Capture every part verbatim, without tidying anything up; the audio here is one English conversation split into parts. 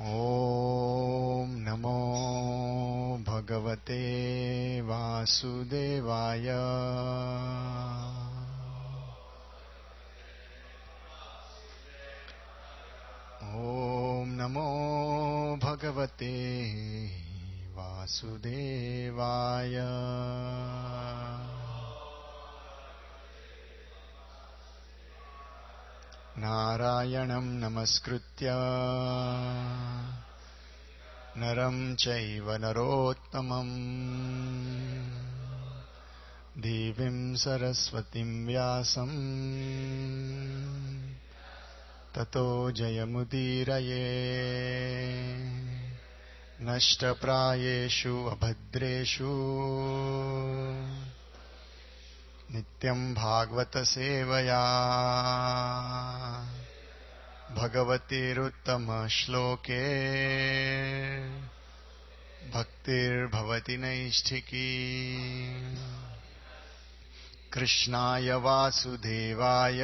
ॐ नमो भगवते वासुदेवाय। ॐ नमो भगवते वासुदेवाय। नारायणं नमस्कृत्य नरं चैव नरोत्तमं देवीं सरस्वतीं व्यासं ततो जयमुदीरये। नष्टप्रायेषु अभद्रेषु नित्यं भागवत सेवया भगवतीरुत्तम श्लोके भक्तिर्भवति नैष्ठिकी। कृष्णाय वासुदेवाय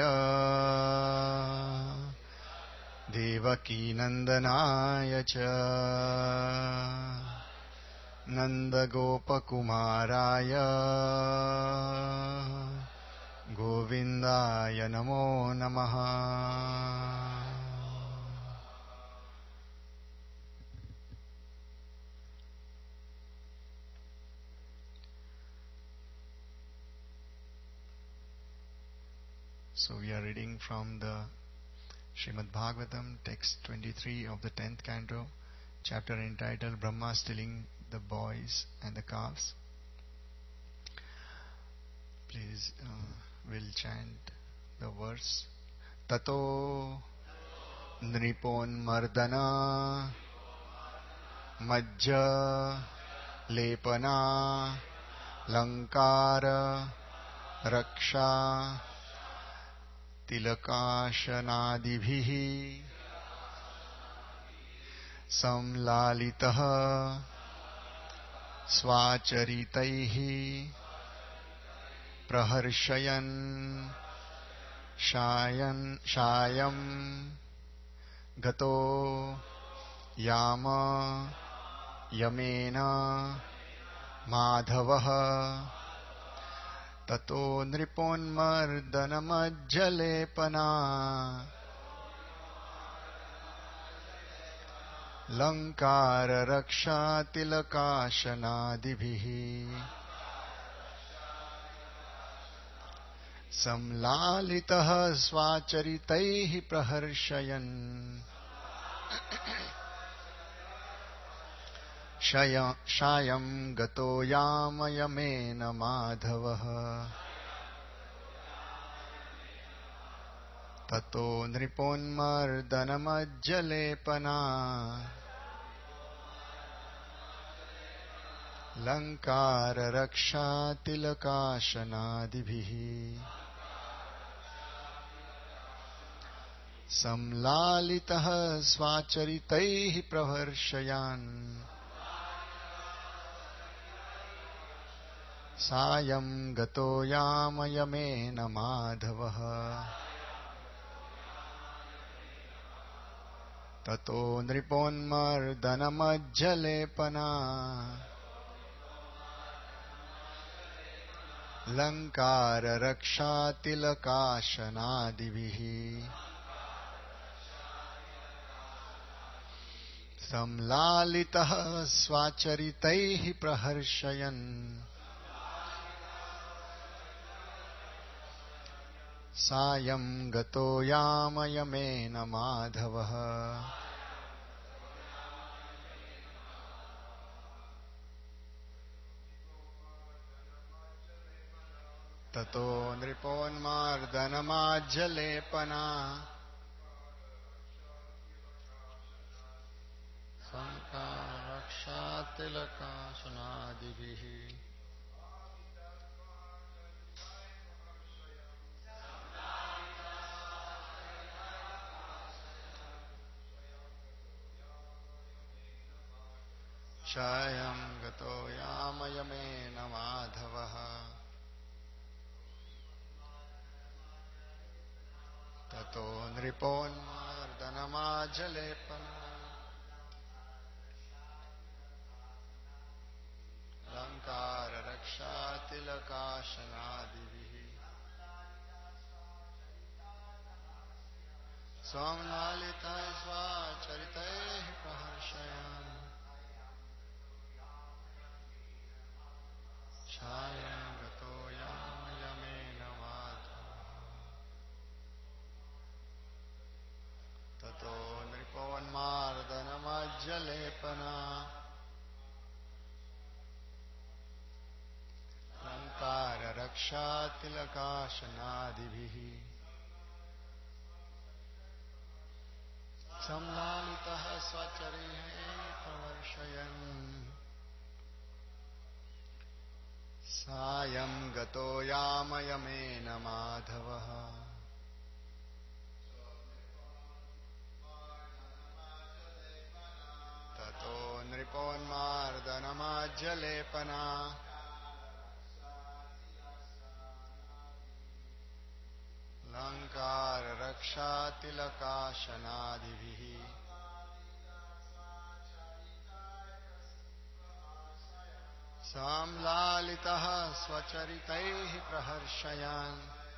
देवकीनन्दनाय च नन्दगोपकुमाराय गोविन्दाय नमो नमः। So we are reading from the Srimad Bhagavatam, text twenty-three of the tenth canto, chapter entitled Brahma Stealing the Boys and the Calves. Please, uh, we'll chant the verse. Tato nripon mardana majja lepana lankara raksha tilakashanadibhihi samlalitah swacharitai praharshayan shayan shayam gato yama yamena madhavah tato nriponmardanamajjalepana lankara raksha tilakashanadibhihi samlalitah swacharitai praharshayan shayam gato yamayamena madhavah tato nriponmardanamajjalepana lankara raksha tilakashanadibhihi samlalitah swacharitai praharshayan sayam gato yamayamena madhavah tato nriponmardanamajjalepana lankara raksha tilakashanadibhihi samlalitah swacharitai praharshayan sayam gato yamayamena madhavah tato nriponmardanamajjalepana sankara raksha tilakashanadibhihi shayam gato yamayamena madhavah tato nriponmardanamajjalepana Somlalita svacharitaih praharshayam Shayam gato yam yamena madhava Tato nripavan mardanamajjalepana Lankara rakshatilakashanadibhihi Samlalitah swacharihe pravarshayam Sayam gato yamayamena madhavaha Tato nriponmardanamajjalepana Lankara rakshatilakashanadibhihi Samlalitah swacharitaih praharshayan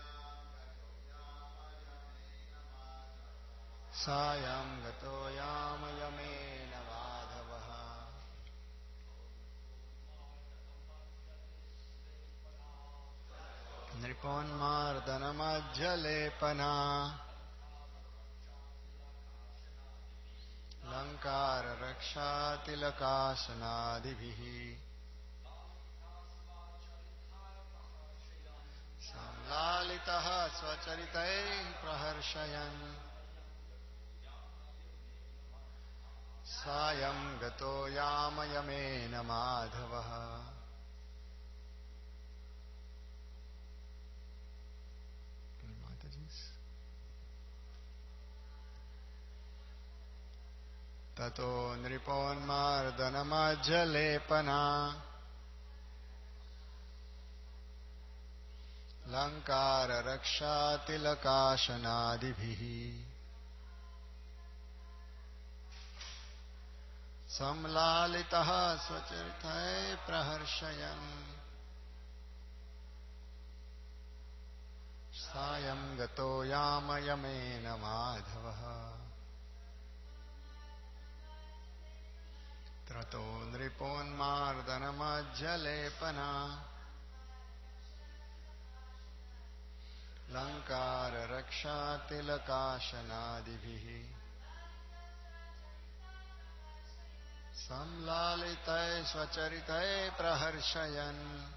Sayam gato yamayamena madhavaha Nriponmardanamajjalepana Lankara rakshatilakashanadibhihi Samlalitah swacharitaih praharshayan Sayam gato yamayamena madhavaha Tato nriponmardanamajjalepana Lankara rakshatilakashanadibhihi Samlalitah swacharitaih praharshayan Sayam gato yamayamena madhavaha Trato nriponmardanamajjalepana Lankara rakshatilakashanadibhihi Samlalitae swacharitae praharshayan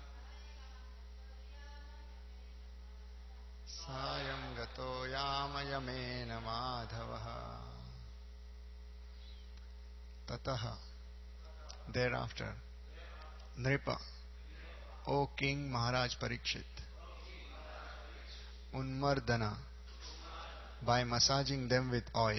Sayam gato yamayamena madhavaha Tataha Thereafter Nripa, O King Maharaj Parikshit, Unmardana, by massaging them with oil,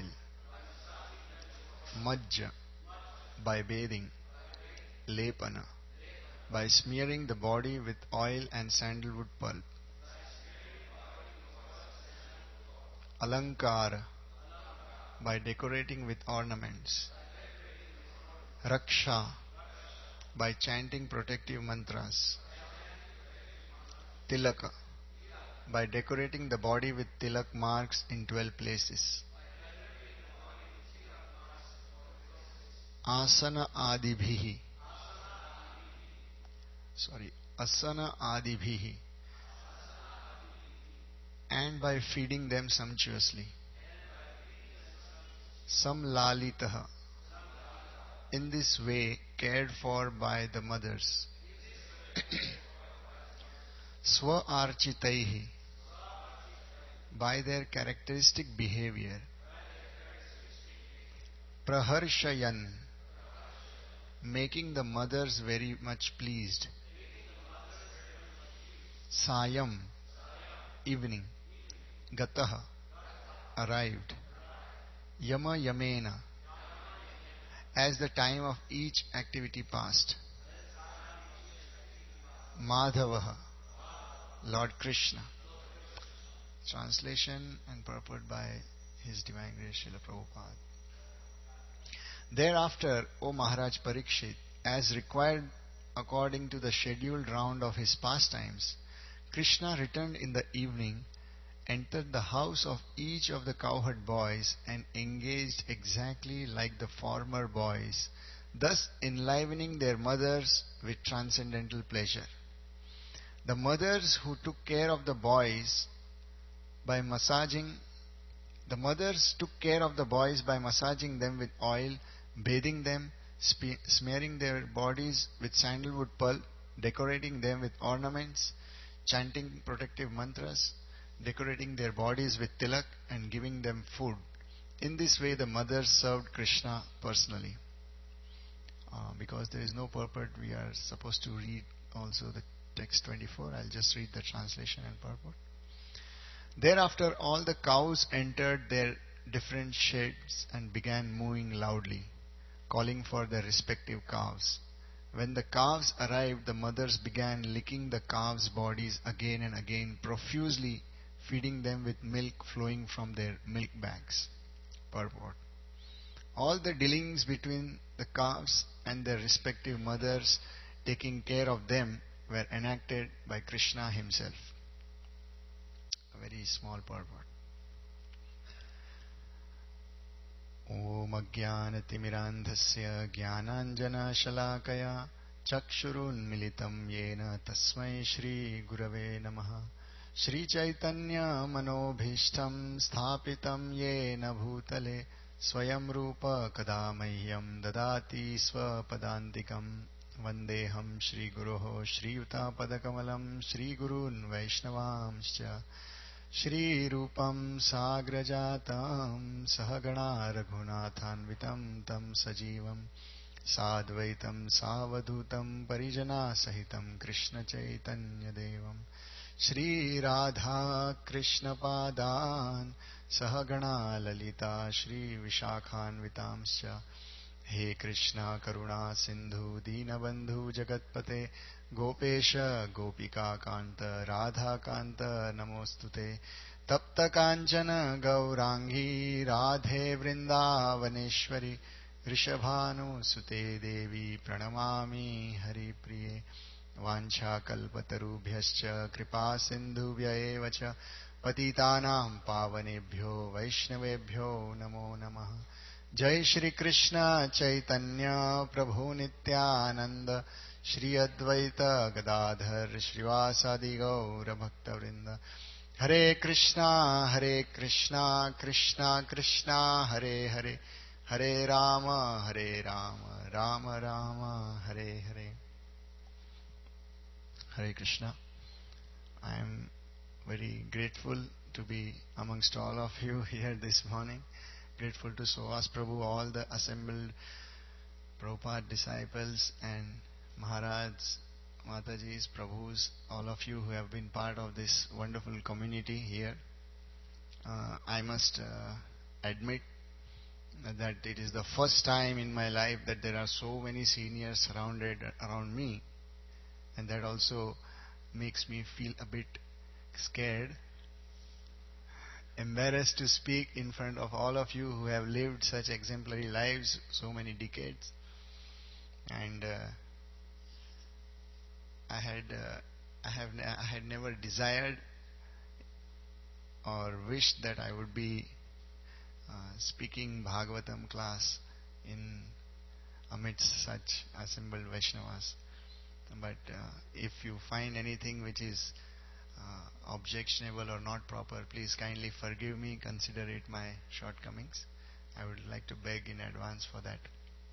Majja, by bathing, Lepana, by smearing the body with oil and sandalwood pulp, Alankara, by decorating with ornaments, Raksha, by chanting protective mantras, Tilaka, by decorating the body with tilak marks in twelve places, Asana adibhihi, sorry, Asana adibhihi, and by feeding them sumptuously, Samlalitaha, in this way cared for by the mothers, Swa architaihi, by their characteristic behavior, Praharshayan, making the mothers very much pleased, Sayam, evening, Gataha, arrived, Yama Yamena, as the time of each activity passed, Madhavaha, Lord Krishna. Translation and purport by His Divine Grace Srila Prabhupada. Thereafter, O Maharaj Parikshit, as required according to the scheduled round of his pastimes, Krishna returned in the evening entered the house of each of the cowherd boys and engaged exactly like the former boys, thus enlivening their mothers with transcendental pleasure. The mothers who took care of the boys by massaging the mothers took care of the boys by massaging them with oil, bathing them, spe- smearing their bodies with sandalwood pulp, decorating them with ornaments, chanting protective mantras, decorating their bodies with tilak, and giving them food. In this way, the mothers served Krishna personally. Uh, because there is no purport, we are supposed to read also the text twenty-four. I'll just read the translation and purport. Thereafter, all the cows entered their different sheds and began mooing loudly, calling for their respective calves. When the calves arrived, the mothers began licking the calves' bodies again and again, profusely feeding them with milk flowing from their milk bags. Purport. All the dealings between the calves and their respective mothers taking care of them were enacted by Krishna himself. A very small purport. Om Ajnanatimirandhasya Jnananjana Shalakaya Chakshurunmilitam Yena Tasmai Shri Gurave Namaha. Shri Chaitanya Manobhishtam Sthapitam Yena Bhutale Swayam Rupa Kadamahyam Dadati Swapadantikam Vandeham Shri Guroho Shri Yuta Padakamalam Shri Gurun Vaishnavamscha Shri Rupam Sagrajatam Sahagana Raghunathanvitam Tam Sajivam Sadvaitam Savadutam Parijana Sahitam Krishna Chaitanya Devam Shri Radha Krishna Padan Sahagana Lalita Shri Vishakhanvitamscha He Krishna Karuna Sindhu Dinabandhu Jagatpate Gopesha Gopika Kanta Radha Kanta Namostute Tapta Kanchana Gaurangi Radhe Vrindavaneshwari Rishabhanu Sute Devi Pranamami Hari Priye Vancha Kalpatarubhyascha Kripa Sindhubhya Evacha Patitanam Pavanebhyo Vaishnavebhyo Namo Namaha. Jai Shri Krishna Chaitanya Prabhu Nityananda Shri Advaita Gadadhar Shrivasadi Gaura Bhakta Vrinda. Hare Krishna Hare Krishna Krishna Krishna Hare Hare Hare Rama Hare Rama Rama Rama Hare Hare. Hare Krishna. I am very grateful to be amongst all of you here this morning. Grateful to Sovas Prabhu, all the assembled Prabhupada disciples and Maharajs, Matajis, Prabhus, all of you who have been part of this wonderful community here. Uh, I must uh, admit that it is the first time in my life that there are so many seniors surrounded around me, and that also makes me feel a bit scared, embarrassed to speak in front of all of you who have lived such exemplary lives so many decades. And uh, I had uh, I have ne- I had never desired or wished that I would be uh, speaking Bhagavatam class in amidst such assembled Vaishnavas. But uh, if you find anything which is uh, objectionable or not proper, please kindly forgive me, consider it my shortcomings. I would like to beg in advance for that.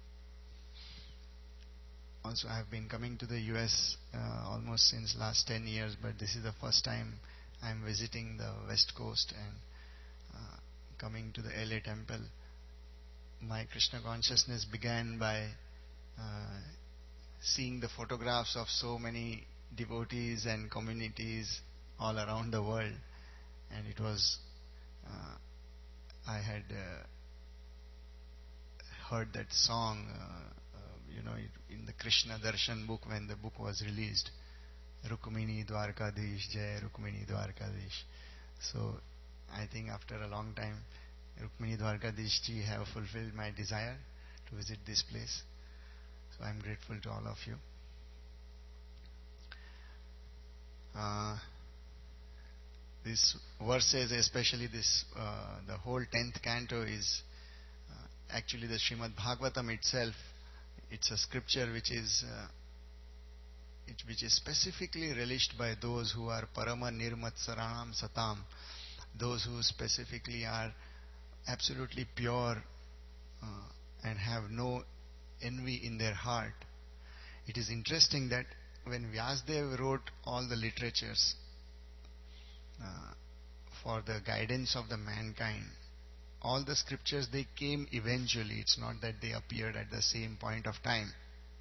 Also, I have been coming to the U S uh, almost since last ten years, but this is the first time I am visiting the West Coast and uh, coming to the L A temple. My Krishna consciousness began by uh, seeing the photographs of so many devotees and communities all around the world, and it was uh, I had uh, heard that song uh, uh, you know it, in the Krishna Darshan book when the book was released, Rukmini Dwarkadish Jai Rukmini Dwarkadish. So I think after a long time Rukmini Dwarkadish ji have fulfilled my desire to visit this place. So I am grateful to all of you. Uh, these verses, especially this, uh, the whole tenth canto is uh, actually the Srimad Bhagavatam itself. It's a scripture which is uh, it, which is specifically relished by those who are Parama Nirmatsaranam Satam, those who specifically are absolutely pure uh, and have no envy in their heart. It is interesting that when Vyasadeva wrote all the literatures uh, for the guidance of the mankind, all the scriptures, they came eventually. It's not that they appeared at the same point of time.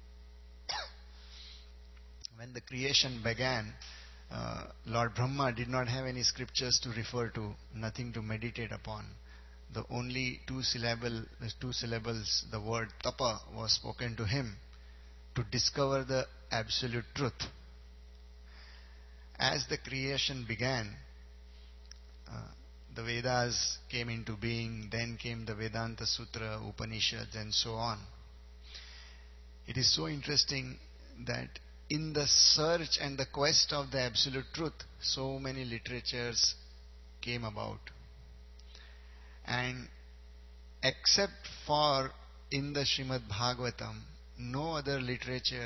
When the creation began, uh, Lord Brahma did not have any scriptures to refer to, nothing to meditate upon. The only two syllable, two syllables, the word tapa was spoken to him to discover the absolute truth. As the creation began, uh, the Vedas came into being, then came the Vedanta Sutra, Upanishads, and so on. It is so interesting that in the search and the quest of the absolute truth, so many literatures came about. And except for in the Srimad Bhagavatam, no other literature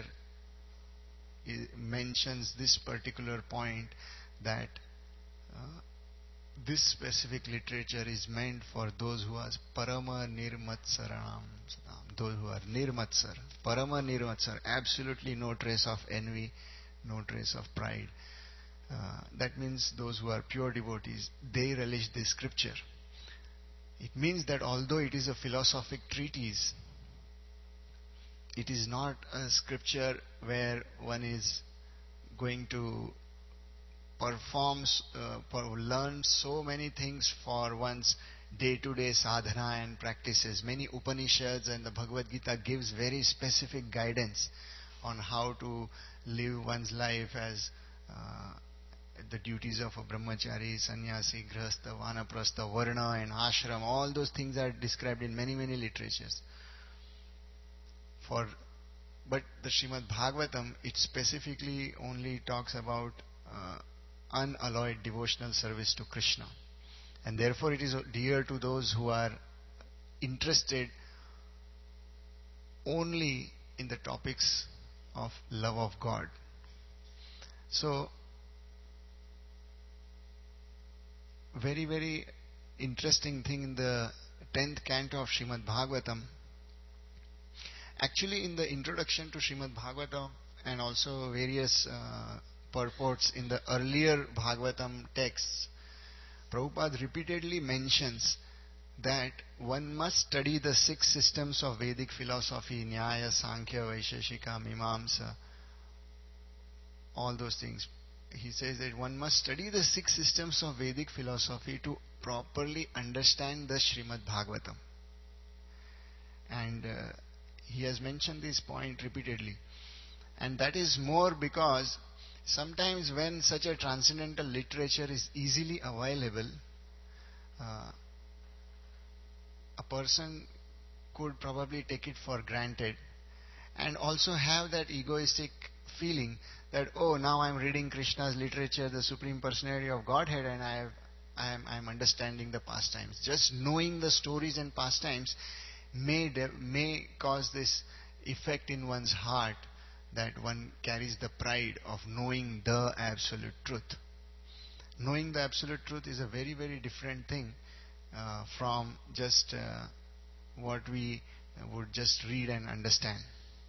mentions this particular point, that uh, this specific literature is meant for those who are Parama Nirmatsaranam, those who are Nirmatsar, Parama Nirmatsar, absolutely no trace of envy, no trace of pride. Uh, that means those who are pure devotees, they relish this scripture. It means that although it is a philosophic treatise, it is not a scripture where one is going to perform, uh, learn so many things for one's day-to-day sadhana and practices. Many Upanishads and the Bhagavad Gita gives very specific guidance on how to live one's life as uh, the duties of a brahmachari, sannyasi, grihastha, vanaprastha, varna and ashram. All those things are described in many, many literatures. For, but the Srimad Bhagavatam, it specifically only talks about uh, unalloyed devotional service to Krishna. And therefore it is dear to those who are interested only in the topics of love of God. So, very, very interesting thing in the tenth canto of Srimad Bhagavatam. Actually, in the introduction to Srimad Bhagavatam and also various uh, purports in the earlier Bhagavatam texts, Prabhupada repeatedly mentions that one must study the six systems of Vedic philosophy, Nyaya, Sankhya, Vaisheshika, Mimamsa, all those things. He says that one must study the six systems of Vedic philosophy to properly understand the Srimad Bhagavatam. And uh, he has mentioned this point repeatedly. And that is more because sometimes when such a transcendental literature is easily available, uh, a person could probably take it for granted and also have that egoistic feeling that, oh, now I am reading Krishna's literature, the Supreme Personality of Godhead, and I have, I am I am understanding the pastimes. Just knowing the stories and pastimes may may cause this effect in one's heart that one carries the pride of knowing the absolute truth. Knowing the absolute truth is a very, very different thing uh, from just uh, what we would just read and understand.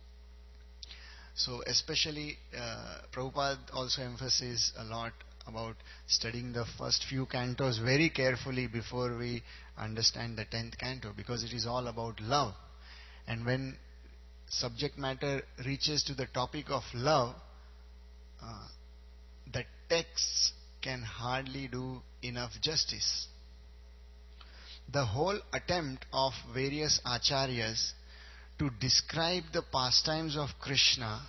So especially uh, Prabhupada also emphasizes a lot about studying the first few cantos very carefully before we understand the tenth canto, because it is all about love. And when subject matter reaches to the topic of love, uh, the texts can hardly do enough justice. The whole attempt of various acharyas to describe the pastimes of Krishna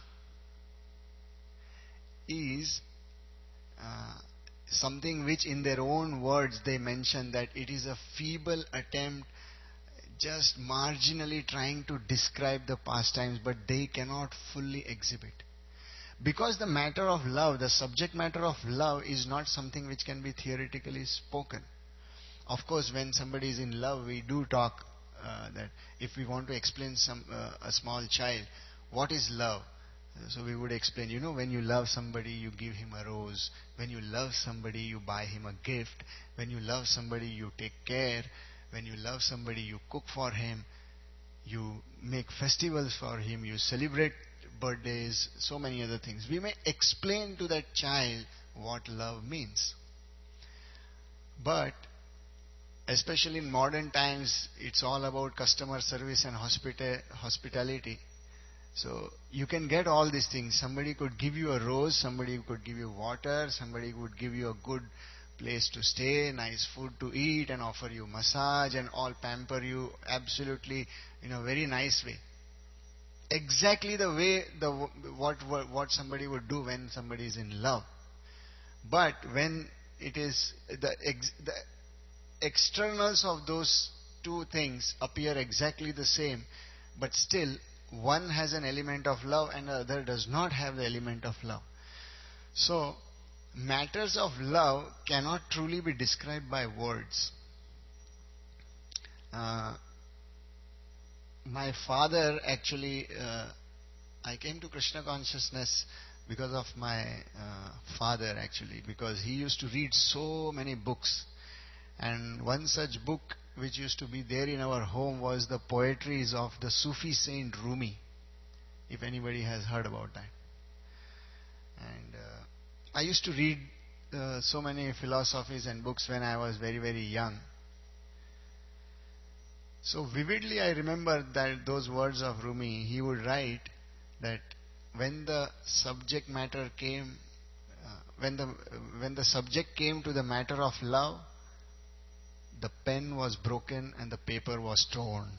is uh, something which in their own words they mention that it is a feeble attempt, just marginally trying to describe the pastimes, but they cannot fully exhibit. Because the matter of love, the subject matter of love is not something which can be theoretically spoken. Of course, when somebody is in love, we do talk uh, that if we want to explain some uh, a small child, what is love? So we would explain, you know, when you love somebody, you give him a rose. When you love somebody, you buy him a gift. When you love somebody, you take care. When you love somebody, you cook for him. You make festivals for him. You celebrate birthdays, so many other things. We may explain to that child what love means. But especially in modern times, it's all about customer service and hospita- hospitality. So you can get all these things. Somebody could give you a rose, somebody could give you water, somebody would give you a good place to stay, nice food to eat, and offer you massage and all, pamper you absolutely in a very nice way. Exactly the way the what what, what somebody would do when somebody is in love. But when it is the ex, the externals of those two things appear exactly the same, but still one has an element of love and the other does not have the element of love. So, matters of love cannot truly be described by words. Uh, my father actually, uh, I came to Krishna consciousness because of my uh, father actually, because he used to read so many books. And one such book which used to be there in our home was the poetries of the Sufi saint Rumi, if anybody has heard about that. And uh, I used to read uh, so many philosophies and books when I was very, very young. So vividly I remember that those words of Rumi. He would write that when the subject matter came, uh, when the when the subject came to the matter of love, the pen was broken and the paper was torn.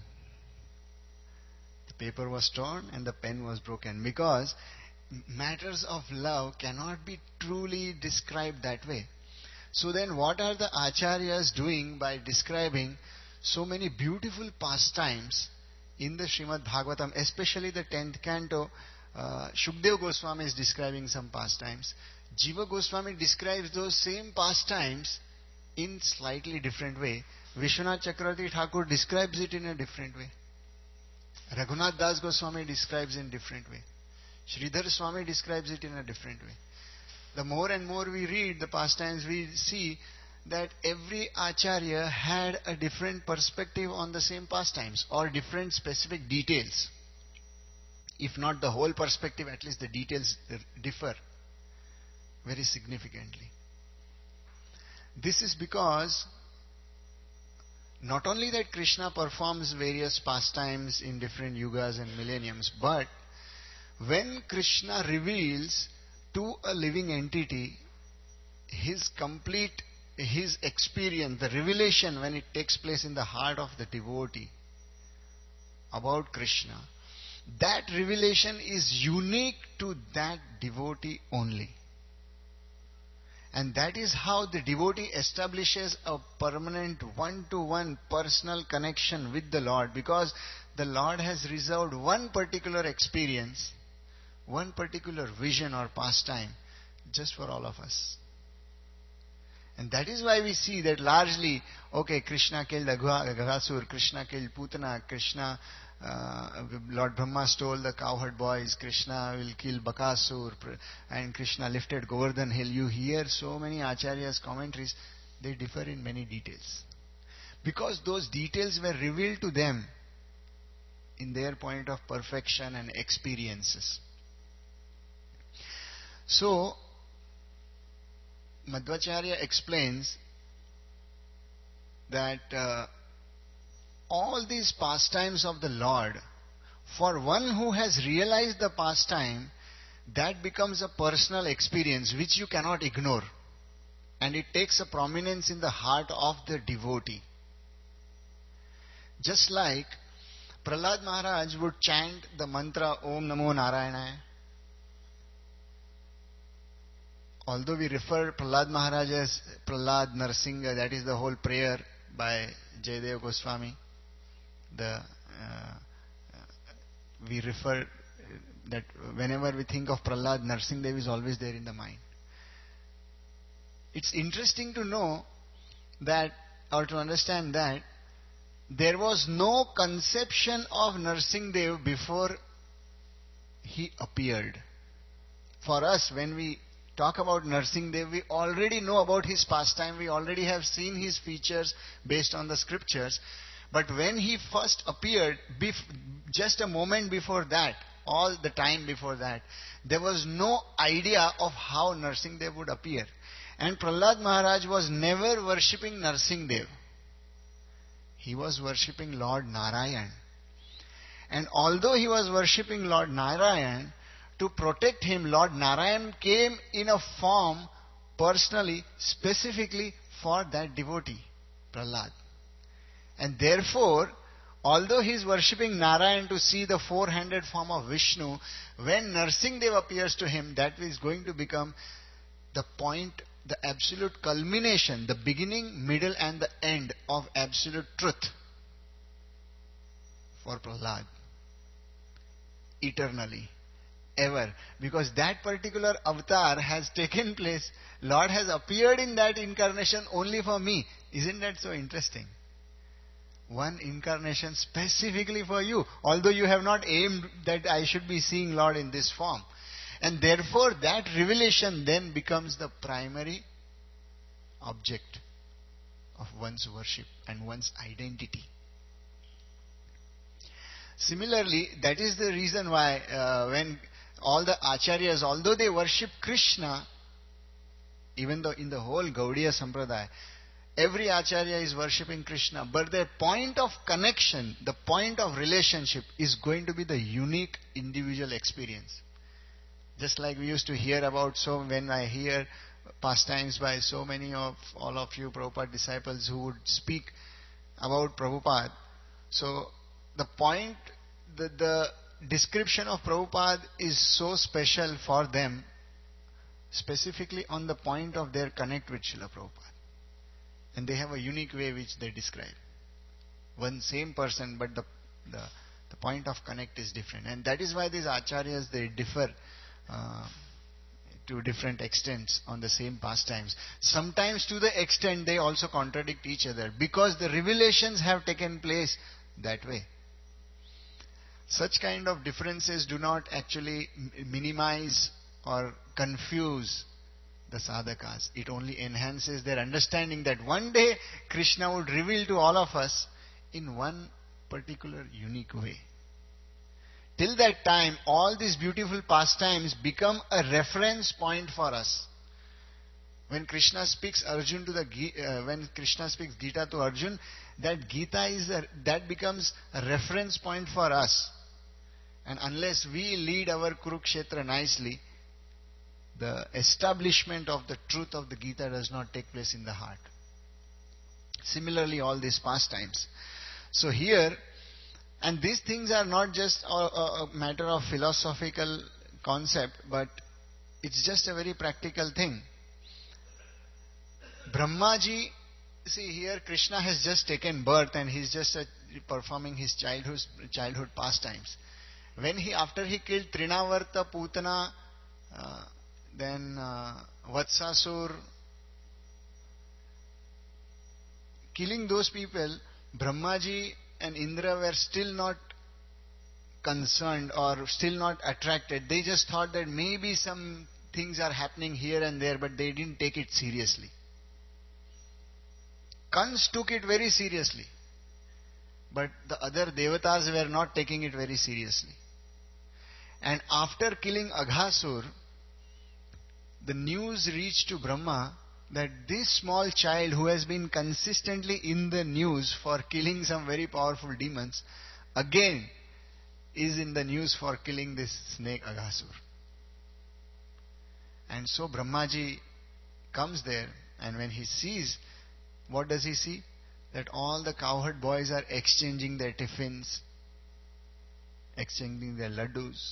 The paper was torn and the pen was broken, because matters of love cannot be truly described that way. So then what are the acharyas doing by describing so many beautiful pastimes in the Srimad Bhagavatam, especially the tenth canto? uh, Shukdev Goswami is describing some pastimes. Jiva Goswami describes those same pastimes in slightly different way. Vishwanath Chakravarti Thakur describes it in a different way. Raghunath Das Goswami describes it in a different way. Sridhar Swami describes it in a different way. The more and more we read the pastimes, we see that every acharya had a different perspective on the same pastimes, or different specific details. If not the whole perspective, at least the details differ very significantly. This is because not only that Krishna performs various pastimes in different yugas and millenniums, but when Krishna reveals to a living entity his complete, his experience, the revelation when it takes place in the heart of the devotee about Krishna, that revelation is unique to that devotee only. And that is how the devotee establishes a permanent one-to-one personal connection with the Lord, because the Lord has reserved one particular experience, one particular vision or pastime just for all of us. And that is why we see that largely, okay, Krishna killed Aghasur, Krishna killed Putana, Krishna, uh, Lord Brahma stole the cowherd boys, Krishna will kill Bakasur, and Krishna lifted Govardhan hill. You hear so many acharyas' commentaries, they differ in many details. Because those details were revealed to them in their point of perfection and experiences. So, Madhvacharya explains that uh, all these pastimes of the Lord, for one who has realized the pastime, that becomes a personal experience which you cannot ignore. And it takes a prominence in the heart of the devotee. Just like Prahlad Maharaj would chant the mantra Om Namo Narayanaaya. Although we refer Prahlad Maharaj as Prahlad Narsingha, that is the whole prayer by Jayadev Goswami. The uh, we refer that whenever we think of Prahlad, Narsimhadev is always there in the mind. It's interesting to know that, or to understand that, there was no conception of Narsimhadev before he appeared. For us, when we talk about Narsimhadev, we already know about his pastime, we already have seen his features based on the scriptures. But when he first appeared, bef- just a moment before that, all the time before that, there was no idea of how Narsimhadev would appear. And Prahlad Maharaj was never worshipping Narsimhadev. He was worshipping Lord Narayan. And although he was worshipping Lord Narayan, to protect him, Lord Narayan came in a form personally, specifically for that devotee, Prahlad. And therefore, although he is worshipping Narayan to see the four-handed form of Vishnu, when Narsimhadev appears to him, that is going to become the point, the absolute culmination, the beginning, middle and the end of absolute truth for Prahlad. Eternally. Ever. Because that particular avatar has taken place. Lord has appeared in that incarnation only for me. Isn't that so interesting? One incarnation specifically for you. Although you have not aimed that I should be seeing Lord in this form. And therefore that revelation then becomes the primary object of one's worship and one's identity. Similarly, that is the reason why uh, when all the acharyas, although they worship Krishna, even though in the whole Gaudiya Sampradaya, every acharya is worshipping Krishna, but their point of connection, the point of relationship is going to be the unique individual experience. Just like we used to hear about, so when I hear pastimes by so many of all of you Prabhupada disciples who would speak about Prabhupada, so the point, the, the description of Prabhupada is so special for them, specifically on the point of their connect with Srila Prabhupada. And they have a unique way which they describe. One same person, but the, the, the point of connect is different. And that is why these acharyas, they differ uh, to different extents on the same pastimes. Sometimes to the extent they also contradict each other, because the revelations have taken place that way. Such kind of differences do not actually minimize or confuse the sadhakas. It only enhances their understanding that one day Krishna would reveal to all of us in one particular unique way. Till that time, all these beautiful pastimes become a reference point for us. When Krishna speaks Arjun to the uh, when Krishna speaks Gita to Arjun, that Gita is a, that becomes a reference point for us. And unless we lead our Kurukshetra nicely, the establishment of the truth of the Gita does not take place in the heart. Similarly, all these pastimes. So here, and these things are not just a, a, a matter of philosophical concept, but it's just a very practical thing. Brahmaji, see here Krishna has just taken birth and he's just uh, performing his childhood, childhood pastimes. When he, after he killed Trinavarta, Putana, uh, then uh, Vatsasur, killing those people, Brahmaji and Indra were still not concerned or still not attracted. They just thought that maybe some things are happening here and there, but they didn't take it seriously. Kans took it very seriously, but the other devatas were not taking it very seriously. And after killing Aghasur, the news reached to Brahma that this small child who has been consistently in the news for killing some very powerful demons, again is in the news for killing this snake Aghasur. And so Brahmaji comes there, and when he sees, what does he see? That all the cowherd boys are exchanging their tiffins, exchanging their laddus.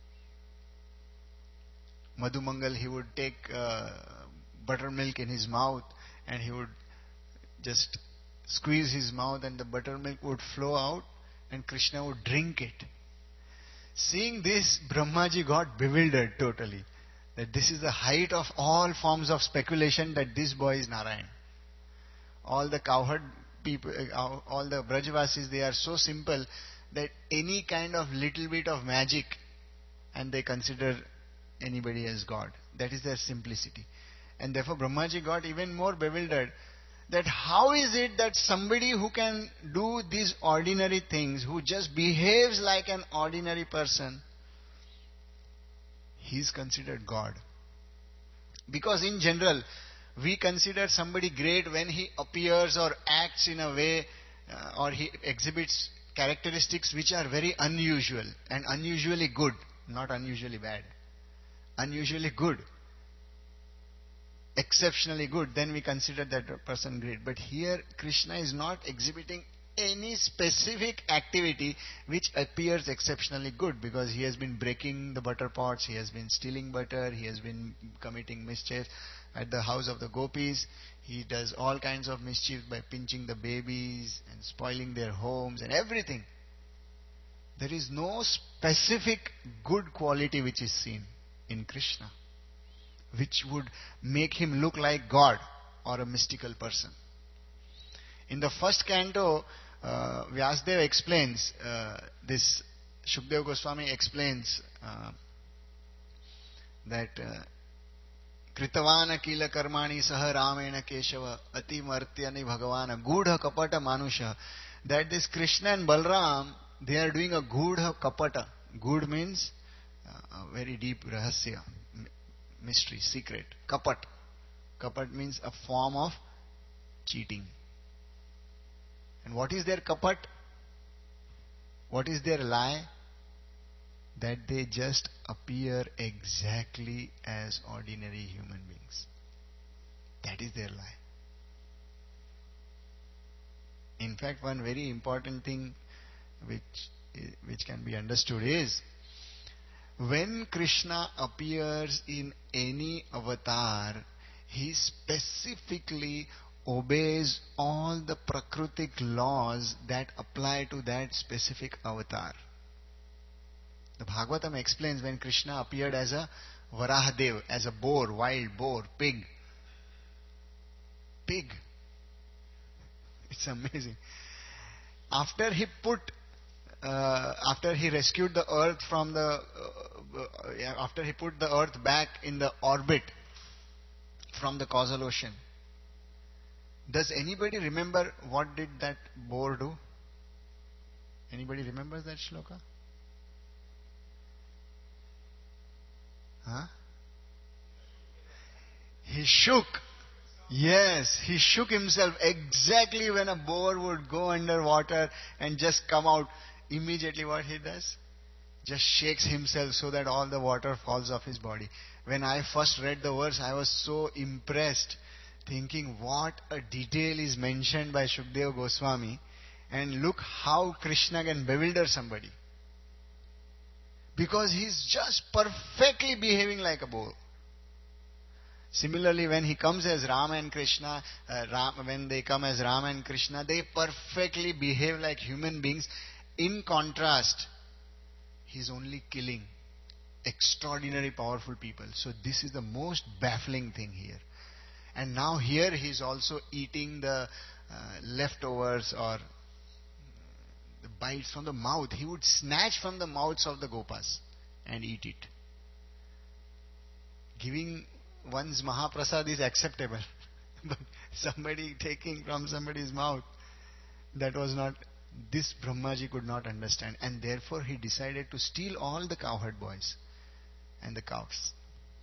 Madhumangal, he would take uh, buttermilk in his mouth and he would just squeeze his mouth and the buttermilk would flow out and Krishna would drink it. Seeing this, Brahmaji got bewildered totally. That this is the height of all forms of speculation that this boy is Narayan. All the cowherd people, uh, all the Brajavasis, they are so simple that any kind of little bit of magic and they consider anybody as God. That is their simplicity. And therefore Brahmaji got even more bewildered that how is it that somebody who can do these ordinary things, who just behaves like an ordinary person, he is considered God. Because in general, we consider somebody great when he appears or acts in a way uh, or he exhibits characteristics which are very unusual and unusually good, not unusually bad. Unusually good, exceptionally good, then we consider that person great. But here Krishna is not exhibiting any specific activity which appears exceptionally good, because he has been breaking the butter pots, he has been stealing butter, he has been committing mischief at the house of the gopis, he does all kinds of mischief by pinching the babies and spoiling their homes and everything. There is no specific good quality which is seen in Krishna which would make him look like God or a mystical person. In the first canto, uh, Vyasadeva explains uh, this. Shukdev Goswami explains uh, that Kritavana kila karmani saha ramena keshava ati martyani bhagavana gudha kapata manusha. That this Krishna and Balram, they are doing a gudha kapata. Good means uh, a very deep rahasya, mystery, secret. Kapat. Kapat means a form of cheating. And what is their kapat? What is their lie? That they just appear exactly as ordinary human beings. That is their lie. In fact, one very important thing which, which can be understood is, when Krishna appears in any avatar, he specifically obeys all the prakritic laws that apply to that specific avatar. The Bhagavatam explains when Krishna appeared as a Varahadev, as a boar, wild boar, pig. Pig. It's amazing. After he put, uh, after he rescued the earth from the, uh, uh, after he put the earth back in the orbit from the causal ocean, does anybody remember what did that boar do? Anybody remembers that shloka? Huh? He shook. Yes, he shook himself exactly when a boar would go underwater and just come out. Immediately what he does? Just shakes himself so that all the water falls off his body. When I first read the verse, I was so impressed, thinking what a detail is mentioned by Shukdev Goswami, and look how Krishna can bewilder somebody. Because he's just perfectly behaving like a boar. Similarly, when he comes as Rama and Krishna, uh, Ram, when they come as Rama and Krishna, they perfectly behave like human beings. In contrast, he's only killing extraordinary powerful people. So this is the most baffling thing here. And now here he is also eating the uh, leftovers or the bites from the mouth. He would snatch from the mouths of the gopas and eat it. Giving one's Mahaprasad is acceptable. But somebody taking from somebody's mouth, that was not, this Brahmaji could not understand. And therefore he decided to steal all the cowherd boys and the cows.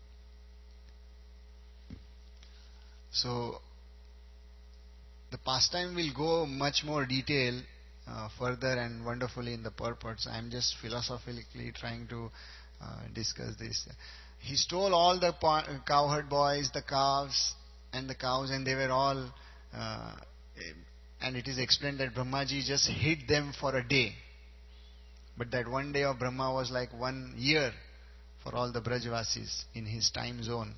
So the pastime will go much more detail uh, further and wonderfully in the purports. I am just philosophically trying to uh, discuss this. He stole all the po- cowherd boys, the calves and the cows, and they were all uh, and it is explained that Brahmaji just hid them for a day. But that one day of Brahma was like one year for all the Brajavasis in his time zone.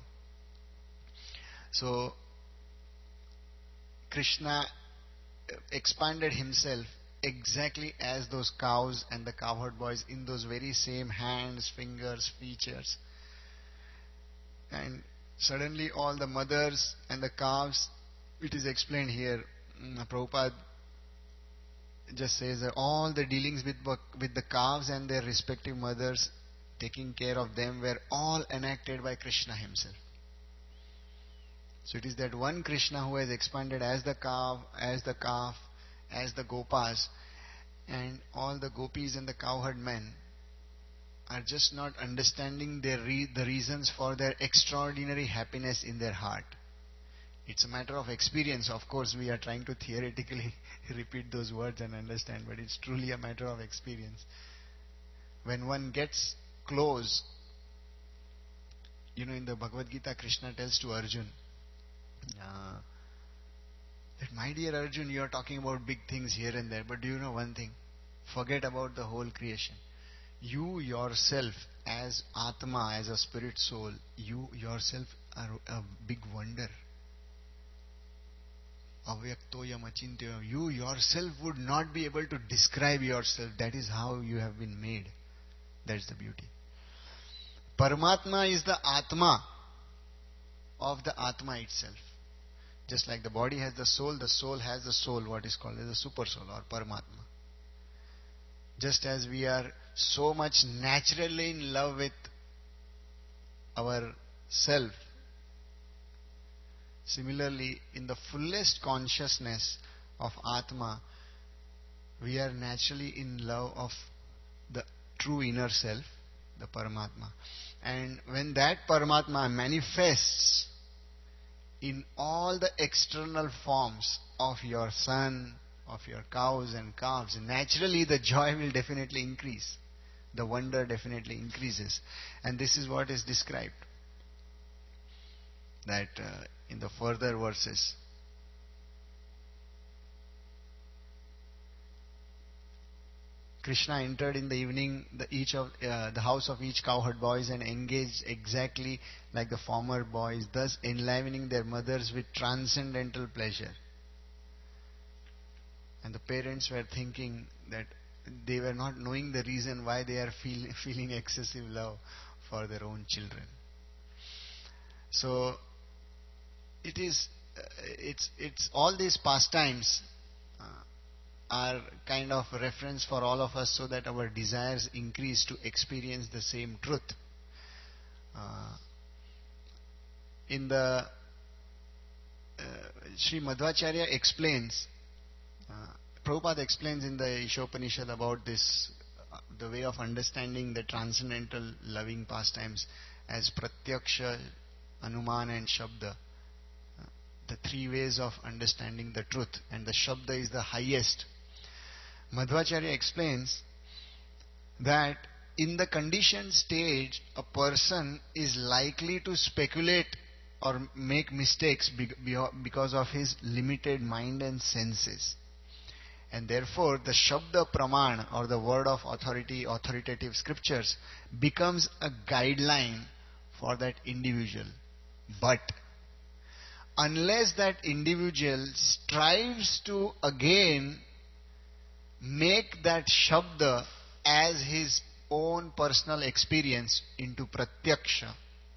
So Krishna expanded himself exactly as those cows and the cowherd boys, in those very same hands, fingers, features. And suddenly all the mothers and the calves, it is explained here, mm, Prabhupada just says that all the dealings with, with the calves and their respective mothers, taking care of them, were all enacted by Krishna himself. So it is that one Krishna who has expanded as the calf, as the calf, as the gopas, and all the gopis and the cowherd men are just not understanding their re- the reasons for their extraordinary happiness in their heart. It's a matter of experience. Of course, we are trying to theoretically repeat those words and understand, but it's truly a matter of experience. When one gets close, you know, in the Bhagavad Gita, Krishna tells to Arjun, uh, that my dear Arjun, you are talking about big things here and there, but do you know one thing? Forget about the whole creation. You yourself, as Atma, as a spirit soul, you yourself are a big wonder. Avyaktoyam achintayam. You yourself would not be able to describe yourself. That is how you have been made. That's the beauty. Paramatma is the Atma of the Atma itself. Just like the body has the soul, the soul has the soul, what is called as the super soul or Paramatma. Just as we are so much naturally in love with our self, similarly, in the fullest consciousness of Atma, we are naturally in love of the true inner self, the Paramatma. And when that Paramatma manifests in all the external forms of your son, of your cows and calves, naturally the joy will definitely increase. The wonder definitely increases. And this is what is described. That uh, in the further verses, Krishna entered in the evening the, each of, uh, the house of each cowherd boys and engaged exactly like the former boys, thus enlivening their mothers with transcendental pleasure. And the parents were thinking that they were not knowing the reason why they are feel, feeling excessive love for their own children. So it is, uh, it's it's all these pastimes uh, are kind of a reference for all of us, so that our desires increase to experience the same truth. Uh, in the uh, Sri Madhvacharya explains, uh, Prabhupada explains in the Ishopanishad about this, uh, the way of understanding the transcendental loving pastimes as Pratyaksha, Anumana and Shabda. Uh, the three ways of understanding the truth, and the Shabda is the highest. Madhvacharya explains that in the conditioned stage, a person is likely to speculate or make mistakes because of his limited mind and senses. And therefore, the Shabda Praman, or the word of authority, authoritative scriptures, becomes a guideline for that individual. But unless that individual strives to again make that Shabda as his own personal experience into Pratyaksha,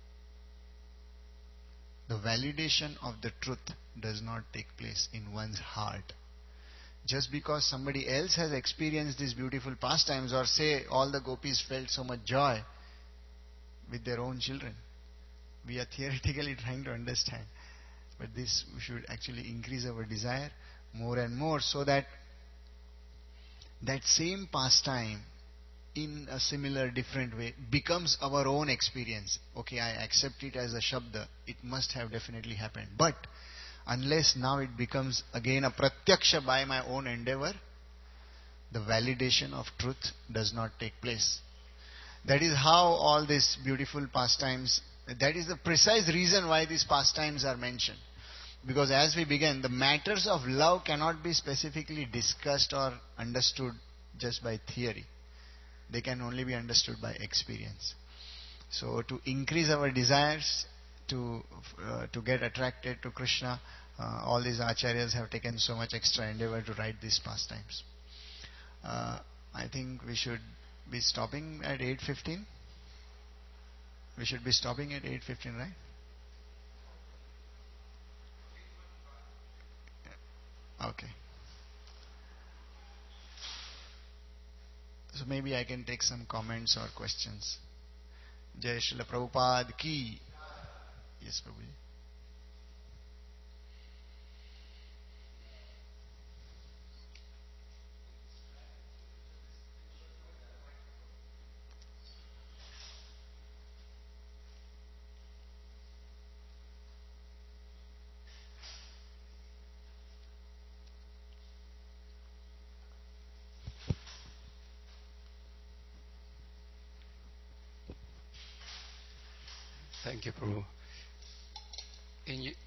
the validation of the truth does not take place in one's heart. Just because somebody else has experienced these beautiful pastimes, or say all the gopis felt so much joy with their own children, we are theoretically trying to understand. But this should actually increase our desire more and more, so that that same pastime in a similar different way becomes our own experience. Okay, I accept it as a Shabda. It must have definitely happened. But unless now it becomes again a Pratyaksha by my own endeavor, the validation of truth does not take place. That is how all these beautiful pastimes, that is the precise reason why these pastimes are mentioned. Because as we began, the matters of love cannot be specifically discussed or understood just by theory. They can only be understood by experience. So to increase our desires, to uh, to get attracted to Krishna, uh, all these acharyas have taken so much extra endeavor to write these pastimes. Uh, I think we should be stopping at eight fifteen. We should be stopping at eight fifteen, right? Okay. So maybe I can take some comments or questions. Jai Srila Prabhupada ki. Yes, Prabhuji. Thank you, Prabhu. In, you,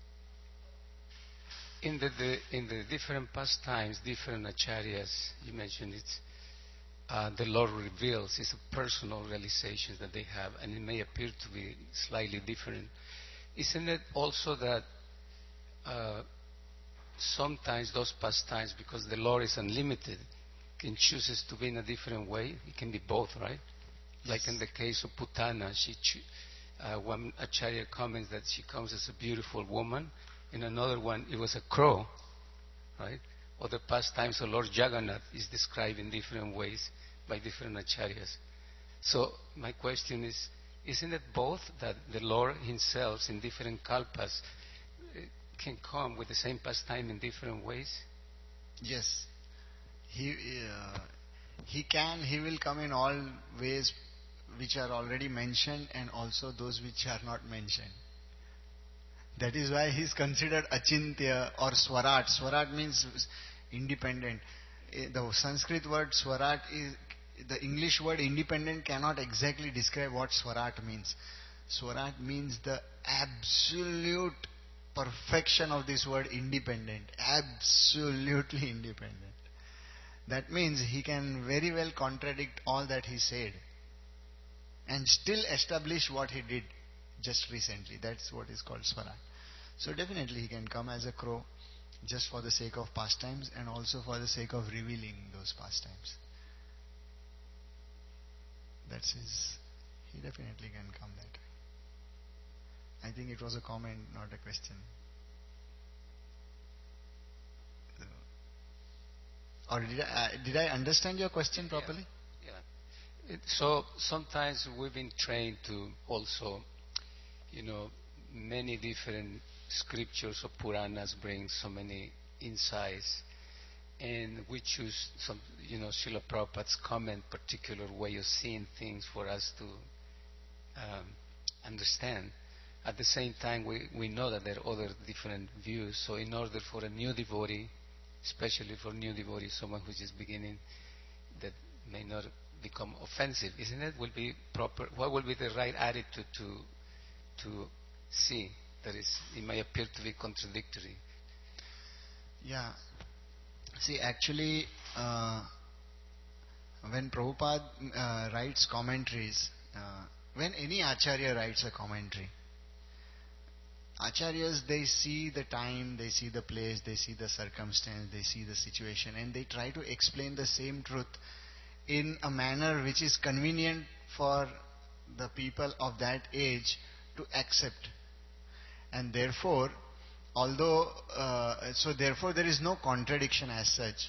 in the, the in the different pastimes, different acharyas, you mentioned it. Uh, the Lord reveals it's a personal realizations that they have, and it may appear to be slightly different. Isn't it also that uh, sometimes those pastimes, because the Lord is unlimited, can chooses to be in a different way? It can be both, right? Yes. Like in the case of Putana, she. Cho- Uh, one acharya comments that she comes as a beautiful woman. In another one, it was a crow, right? Other pastimes, the Lord Jagannath is described in different ways by different acharyas. So my question is, isn't it both that the Lord himself in different kalpas uh, can come with the same pastime in different ways? Yes. He, uh, he can, he will come in all ways which are already mentioned and also those which are not mentioned. That is why he is considered Achintya or Swarat. Swarat means independent. The Sanskrit word Swarat is, the English word independent cannot exactly describe what Swarat means. Swarat means the absolute perfection of this word independent. Absolutely independent. That means he can very well contradict all that he said and still establish what he did just recently. That's what is called Swarat. So definitely he can come as a crow just for the sake of pastimes and also for the sake of revealing those pastimes. That's his, he definitely can come that way. I think it was a comment, not a question. Or did I, uh, did I understand your question properly? Yeah. yeah. It, so sometimes we've been trained to also, you know, many different scriptures or Puranas bring so many insights, and we choose some, you know, Srila Prabhupada's comment, particular way of seeing things for us to um, understand. At the same time, we, we know that there are other different views. So in order for a new devotee, especially for new devotee, someone who's just beginning, that may not become offensive, isn't it? Will be proper. What will be the right attitude to to see that is, it may appear to be contradictory? Yeah. See, actually, uh, when Prabhupada uh, writes commentaries, uh, when any acharya writes a commentary, acharyas, they see the time, they see the place, they see the circumstance, they see the situation, and they try to explain the same truth in a manner which is convenient for the people of that age to accept. And therefore, although, uh, so therefore there is no contradiction as such.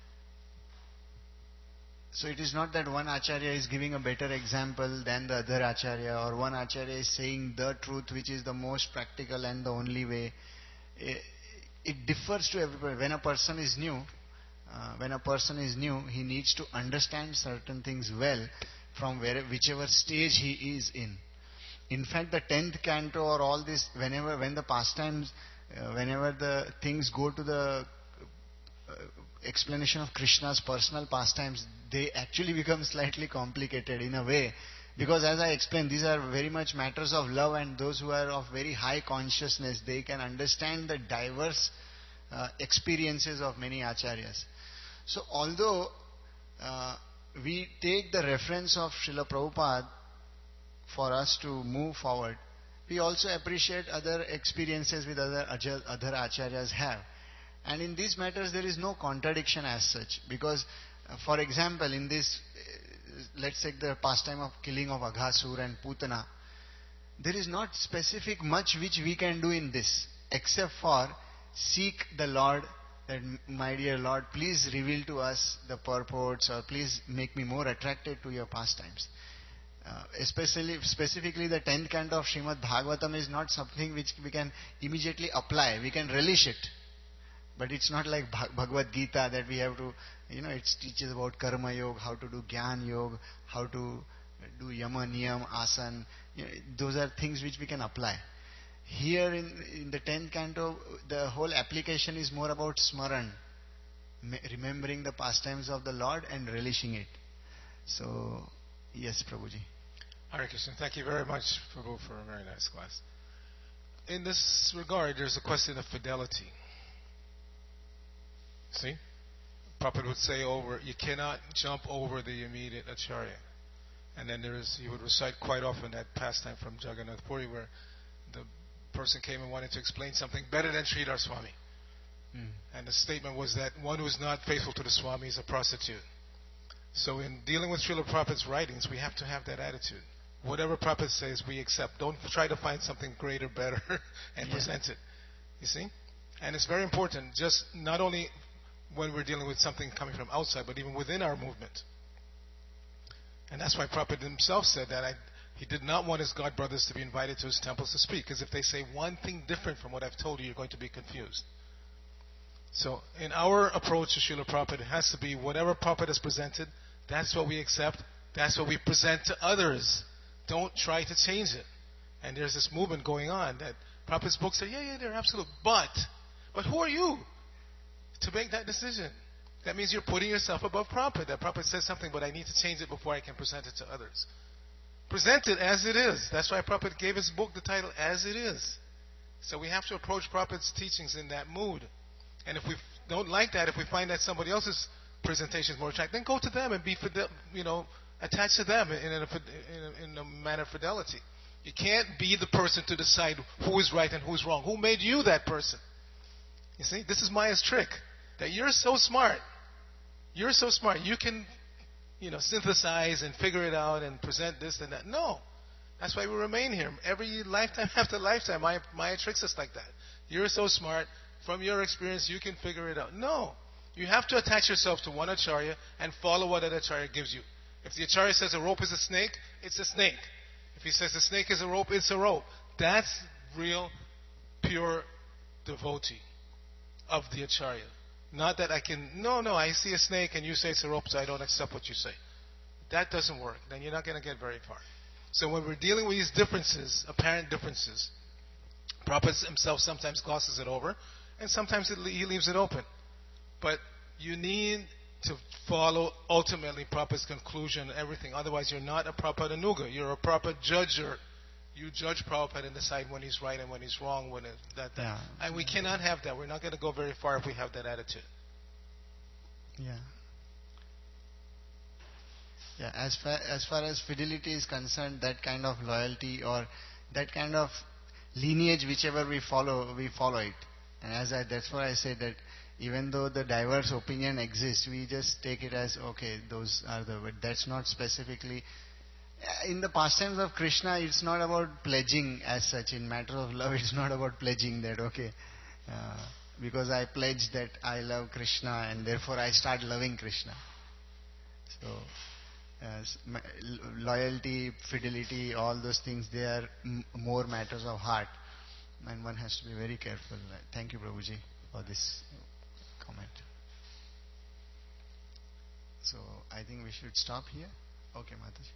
So it is not that one acharya is giving a better example than the other acharya, or one acharya is saying the truth which is the most practical and the only way. It, it differs to everybody. When a person is new, uh, when a person is new, he needs to understand certain things well from where, whichever stage he is in. In fact, the tenth canto or all this, whenever, when the pastimes, uh, whenever the things go to the uh, explanation of Krishna's personal pastimes, they actually become slightly complicated in a way. Because as I explained, these are very much matters of love, and those who are of very high consciousness, they can understand the diverse uh, experiences of many acharyas. So although uh, we take the reference of Srila Prabhupada for us to move forward, we also appreciate other experiences with other other acharyas have. And in these matters there is no contradiction as such, because Uh, for example, in this, uh, let's take the pastime of killing of Aghasur and Putana. There is not specific much which we can do in this, except for seek the Lord, that my dear Lord, please reveal to us the purports, or please make me more attracted to your pastimes. Uh, especially, specifically the tenth canto of Srimad Bhagavatam is not something which we can immediately apply. We can relish it. But it's not like Bhagavad Gita that we have to, you know, it teaches about Karma Yoga, how to do Gyan Yoga, how to do Yama, Niyam, Asan. You know, those are things which we can apply. Here in, in the tenth canto, the whole application is more about Smaran, remembering the pastimes of the Lord and relishing it. So, yes, Prabhuji. Hare Krishna. Thank you very much, Prabhu, for a very nice class. In this regard, there's a question of fidelity. See? Prabhupada would say over, you cannot jump over the immediate acharya. And then there is, he would recite quite often that pastime from Jagannath Puri where the person came and wanted to explain something better than Sridhar Swami. Mm. And the statement was that one who is not faithful to the Swami is a prostitute. So in dealing with Srila Prabhupada's writings, we have to have that attitude. Whatever Prabhupada says, we accept. Don't try to find something greater, better, and yeah. present it. You see? And it's very important, just not only when we're dealing with something coming from outside, but even within our movement. And that's why Prabhupada himself said that I, he did not want his god brothers to be invited to his temples to speak, because if they say one thing different from what I've told you, you're going to be confused. So in our approach to Srila Prabhupada, it has to be whatever Prabhupada has presented, that's what we accept, that's what we present to others. Don't try to change it. And there's this movement going on that Prabhupada's books say, yeah, yeah, they're absolute. But, but who are you to make that decision? That means you're putting yourself above Prabhupada. That Prabhupada says something, but I need to change it before I can present it to others. Present it as it is. That's why Prabhupada gave his book the title, As It Is. So we have to approach Prabhupada's teachings in that mood. And if we don't like that, if we find that somebody else's presentation is more attractive, then go to them and be, fidel, you know, attached to them in a, in, a, in a manner of fidelity. You can't be the person to decide who is right and who is wrong. Who made you that person? You see, this is Maya's trick. That you're so smart. You're so smart. You can, you know, synthesize and figure it out and present this and that. No. That's why we remain here. Every lifetime after lifetime, Maya, Maya tricks us like that. You're so smart. From your experience, you can figure it out. No. You have to attach yourself to one acharya and follow what that acharya gives you. If the acharya says a rope is a snake, it's a snake. If he says a snake is a rope, it's a rope. That's real, pure devotee of the acharya. Not that I can, no, no, I see a snake and you say it's a rope, so I don't accept what you say. That doesn't work. Then you're not going to get very far. So when we're dealing with these differences, apparent differences, Prabhupada himself sometimes glosses it over, and sometimes it, he leaves it open. But you need to follow ultimately Prabhupada's conclusion and everything. Otherwise, you're not a Prabhupada Anuga. You're a Prabhupada judger. You judge Prabhupada and decide when he's right and when he's wrong. When it, that, that. Yeah. And we cannot have that. We're not going to go very far if we have that attitude. Yeah. Yeah. As far as far as fidelity is concerned, that kind of loyalty or that kind of lineage, whichever we follow, we follow it. And as I, that's why I said that even though the diverse opinion exists, we just take it as okay. Those are the. But that's not specifically. In the pastimes of Krishna, it's not about pledging as such. In matter of love, it's not about pledging that, okay, uh, because I pledge that I love Krishna and therefore I start loving Krishna. So, uh, loyalty, fidelity, all those things, they are m- more matters of heart. And one has to be very careful. Thank you, Prabhuji, for this comment. So, I think we should stop here. Okay, Mataji.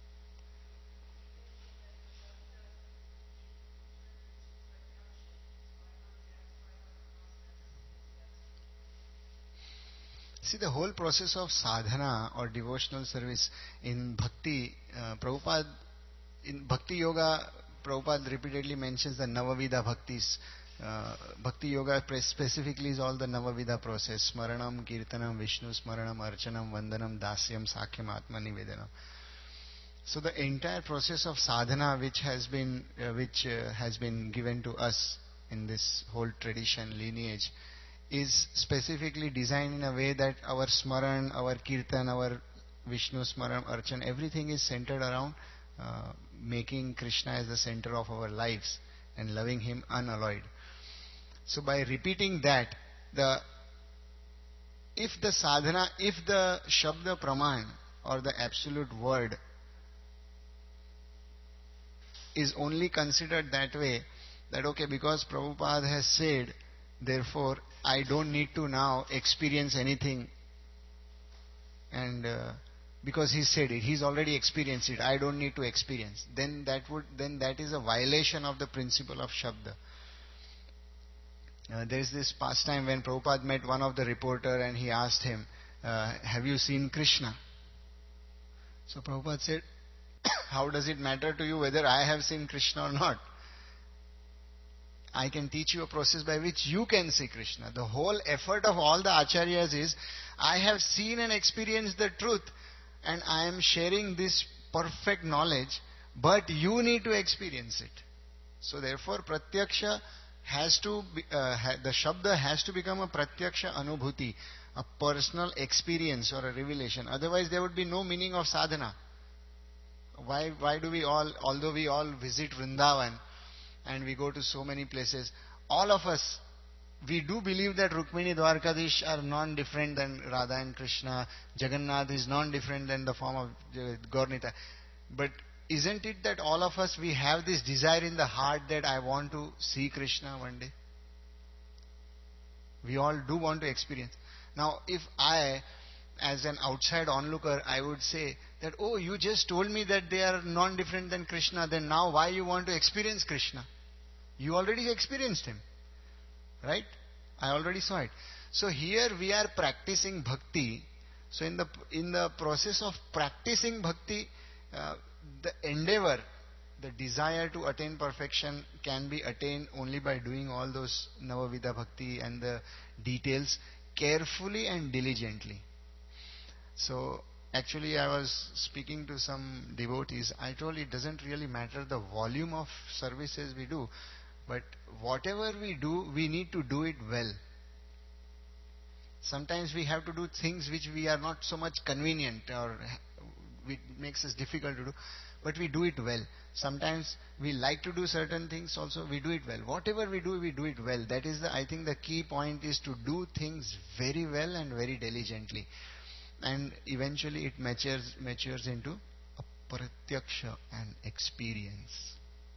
See, the whole process of sadhana or devotional service in bhakti, uh, Prabhupada, in bhakti yoga, Prabhupada repeatedly mentions the Navavidha bhaktis. Uh, bhakti yoga specifically is all the Navavidha process. Smaranam, Kirtanam, Vishnu Smaranam, Archanam, Vandanam, Dasyam, Sakyam, Atma Nivedanam. So the entire process of sadhana which has been, uh, which uh, has been given to us in this whole tradition, lineage, is specifically designed in a way that our smaran, our kirtan, our Vishnu smaran, archan, everything is centered around uh, making Krishna as the center of our lives and loving Him unalloyed. So by repeating that, the if the sadhana, if the Shabda Praman or the absolute word is only considered that way, that okay, because Prabhupada has said, therefore I don't need to now experience anything, and uh, because he said it, he's already experienced it, I don't need to experience, then that would then that is a violation of the principle of Shabda. Uh, there is this pastime when Prabhupada met one of the reporter and he asked him, uh, have you seen Krishna? So Prabhupada said, how does it matter to you whether I have seen Krishna or not? I can teach you a process by which you can see Krishna. The whole effort of all the acharyas is, I have seen and experienced the truth and I am sharing this perfect knowledge, but you need to experience it. So therefore Pratyaksha has to be, uh, ha, the Shabda has to become a Pratyaksha Anubhuti, a personal experience or a revelation. Otherwise there would be no meaning of sadhana. Why, why do we all, although we all visit Vrindavan and we go to so many places, all of us, we do believe that Rukmini Dwarkadish are non-different than Radha and Krishna, Jagannath is non-different than the form of uh, Gaurnita. But isn't it that all of us, we have this desire in the heart that I want to see Krishna one day? We all do want to experience. Now, if I, as an outside onlooker, I would say that, oh, you just told me that they are non-different than Krishna, then now why you want to experience Krishna? You already experienced Him. Right? I already saw it. So here we are practicing bhakti. So in the in the process of practicing bhakti, uh, the endeavor, the desire to attain perfection can be attained only by doing all those Navavidha bhakti and the details carefully and diligently. So actually I was speaking to some devotees. I told it doesn't really matter the volume of services we do, but whatever we do, we need to do it well. Sometimes we have to do things which we are not so much convenient or it makes us difficult to do, but we do it well. Sometimes we like to do certain things also, we do it well. Whatever we do, we do it well. That is the, I think the key point is to do things very well and very diligently. And eventually it matures, matures into a pratyaksha, an experience.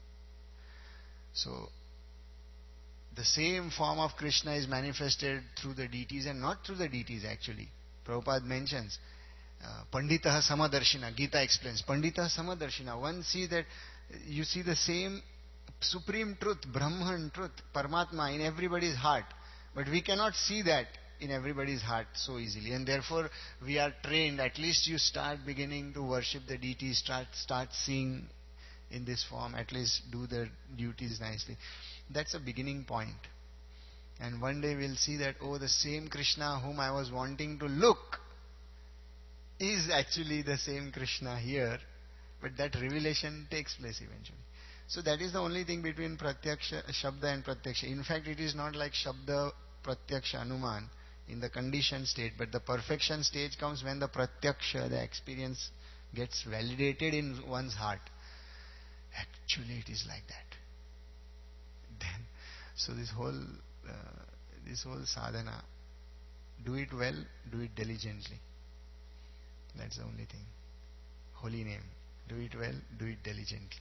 So, the same form of Krishna is manifested through the deities and not through the deities actually. Prabhupada mentions, uh, Panditaha Samadarshina, Gita explains, Panditaha Samadarshina, one sees that, you see the same supreme truth, Brahman truth, Paramatma in everybody's heart. But we cannot see that in everybody's heart so easily. And therefore, we are trained, at least you start beginning to worship the deities, start, start seeing in this form, at least do the duties nicely. That's a beginning point. And one day we'll see that, oh, the same Krishna whom I was wanting to look is actually the same Krishna here. But that revelation takes place eventually. So that is the only thing between Pratyaksha, Shabda and Pratyaksha. In fact, it is not like Shabda, Pratyaksha, Anuman in the conditioned state, but the perfection stage comes when the Pratyaksha, the experience, gets validated in one's heart. Actually, it is like that. Then, so this whole uh, this whole sadhana, do it well, do it diligently. That's the only thing. Holy name. Do it well, do it diligently.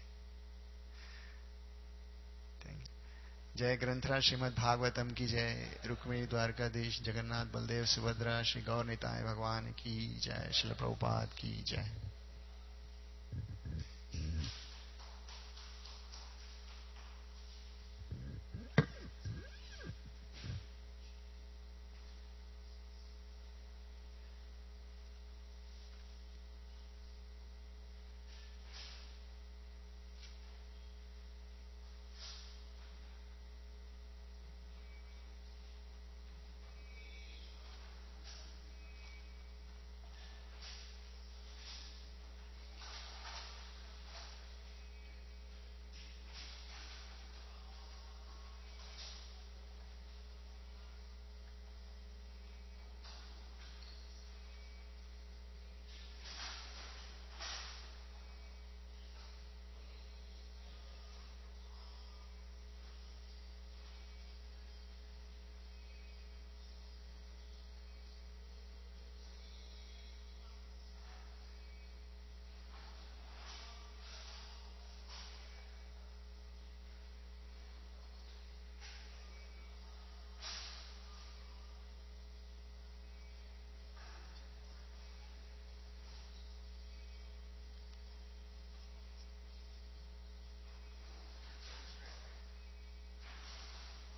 Thank you. Jai Granthra Srimad Bhagavatam ki jai, Rukmini Dwarkadish, Jagannath Baldev Subhadra, Shri Gaur Nitai Bhagwan ki jai, Srila Prabhupada ki jai.